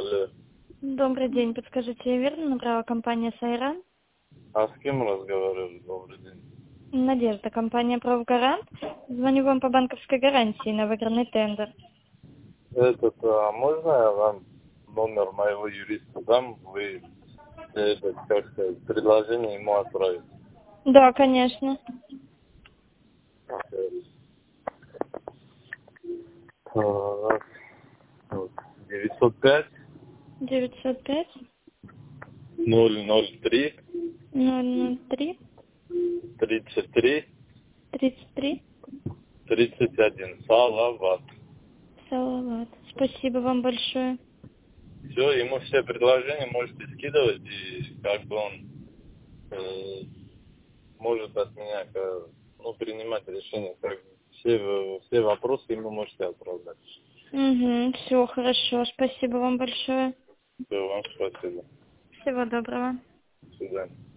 Алло. Добрый день. Подскажите, я верно набрала компания «Сайран»? А с кем разговаривали? Добрый день. Надежда, компания «Правгарант». Звоню вам по банковской гарантии на выигранный тендер. Можно я вам номер моего юриста дам? Вы, как сказать, предложение ему отправите. Да, конечно. Так, вот, 905 905 003 003 33 33 31. Салават. Салават. Спасибо вам большое. Все, ему все предложения можете скидывать, и как бы он может от меня принимать решение. Как бы все вопросы ему можете отправлять. Угу, все хорошо. Спасибо вам большое. Все, вам спасибо. Всего доброго. До свидания.